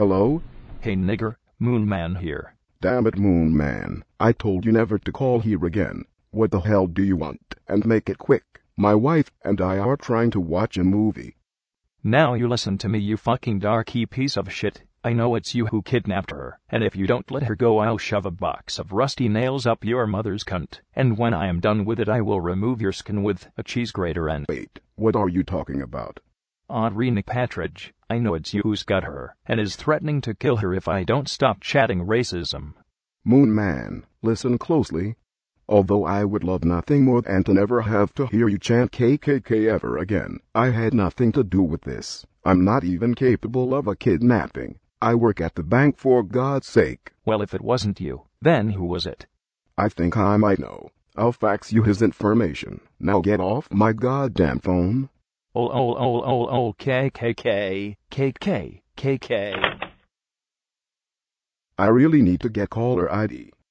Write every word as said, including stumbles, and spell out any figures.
Hello? Hey nigger, Moon Man here. Damn it, Moon Man. I told you never to call here again. What the hell do you want? And make it quick. My wife and I are trying to watch a movie. Now you listen to me, you fucking darky piece of shit. I know it's you who kidnapped her, and if you don't let her go, I'll shove a box of rusty nails up your mother's cunt, and when I am done with it, I will remove your skin with a cheese grater and— Wait, what are you talking about? Audrey Patridge, I know it's you who's got her, and is threatening to kill her if I don't stop chatting racism. Moon Man, listen closely. Although I would love nothing more than to never have to hear you chant K K K ever again, I had nothing to do with this. I'm not even capable of a kidnapping. I work at the bank, for God's sake. Well, if it wasn't you, then who was it? I think I might know. I'll fax you his information. Now get off my goddamn phone. Oh, oh, oh, oh, oh, K K K, K K, K K. I really need to get caller I D.